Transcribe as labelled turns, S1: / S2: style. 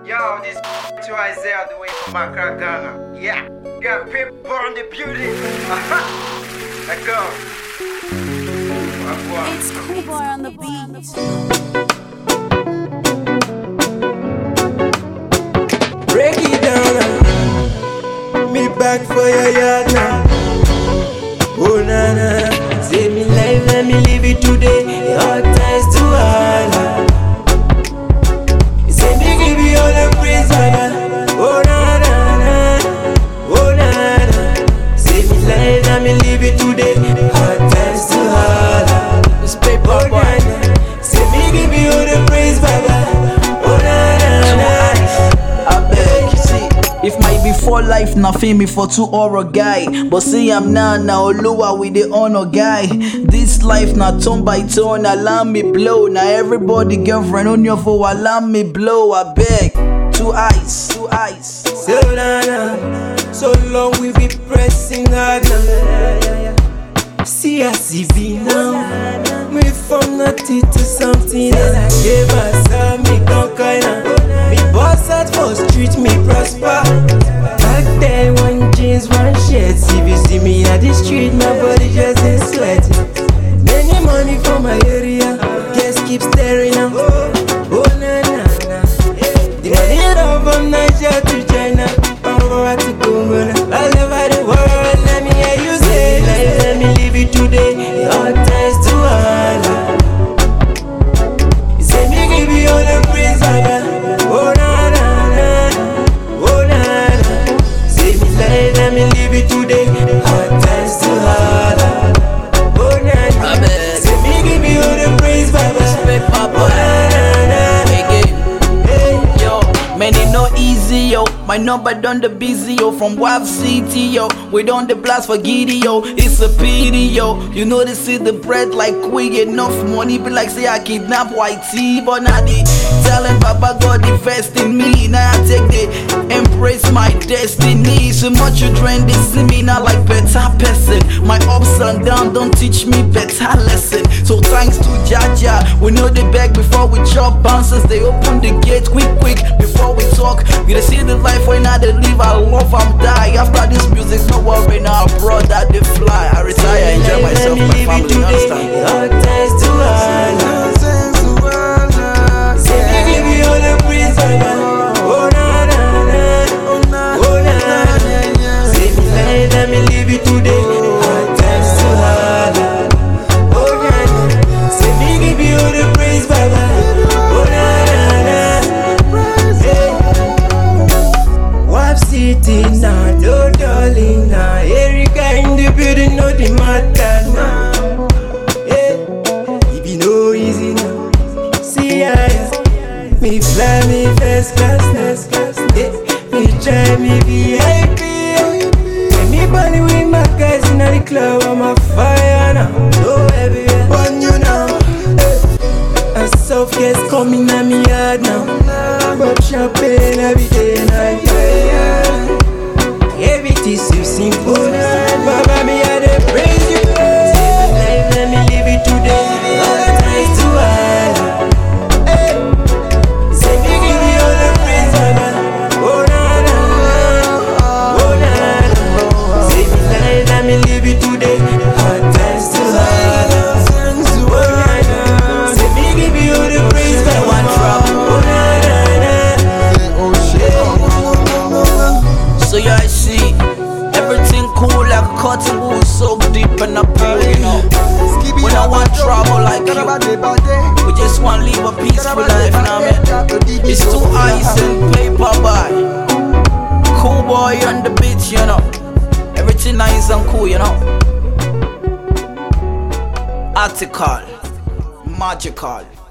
S1: Yo, this to Isaiah the way from Accra, Ghana. Yeah, got people on the building. Let's go.
S2: It's Cool Boy on the beat.
S3: Break it down, me back for your yard now. Oh na na, save me life, let me live it today. Hard times to Allah. You say me give you all the praise, Baba. Oh na na na, oh na na, save me life, let me live it today. Hard times to Allah. This paper boy, say me give you all the praise, Baba. Oh na na na.
S4: If my before life na fame me for too or a guy, but see I'm now Oluwa with the honor guy. This life na turn by turn, allow me blow. Now everybody girlfriend on your phone, allow me blow. I beg, two eyes.
S3: So na so long we be pressing hard now. See I see be now. Me from nothing to something, and I gave myself me conquer now. Me boss out for street, me prosper. Back then, one jeans, one shirt. If you see me at the street, my body just is sweating. Many money for my area, guess keep staring now. Oh na na na. The money down from Nigeria to China, over to Congo, all over the world. Let me hear you say, let me live it today. All ties to Allah. You say me give you all the praise, Baba. Oh na na na, oh na na, save me life, let me live it today. Hard times to Allah. Oh na na, say me give you all the praise, Baba. Oh na na,
S4: Hey, yo, man, it no easy, yo. My number done the busy, yo. From WAV City, yo. We done the blast for Giddy, yo. It's a pity, yo. You know they see the bread like we get enough money. Be like say I kidnap YT, but now they telling Baba God invest in me. Now I take the embrace my destiny. So much children they see me now like better person. My ups and downs don't teach me better lesson. So thanks to Jaja, we know they beg before we chop bouncers. They open the gate quick before we talk. We dey see the life when I dey live, I love I'm die. After this music, no worry now, brother they fly. I retire, enjoy myself, my family, you understand?
S3: all ties to Allah. Say me give you all the praise, Baba. Oh na na na, oh na na, save me life, let me live it today. Hard times to Allah. Oh na na, say me give you all the praise, Baba. Oh na na na, hey. WAV City now, no darling now. Erica in the building, no the matter now. Hey, it be no easy now. See me fly me first class, yeah. Me drive me VIP. When me bunny with my guys in the club, I'm a fire now. No everywhere, on you now. And soft guests coming at me hard now. Pop champagne every day and night. Everything so simple. Baba me I dey praise you. Save my life, let me live it today. All ties to Allah.
S4: So yeah, I see everything cool like a cotton wool, so deep and up here, you know. We don't want trouble like you. We just want to live a peaceful life, now man. It's too ice and paper by Cool Boy on the beach, you know. Everything nice and cool, you know. Article, magical.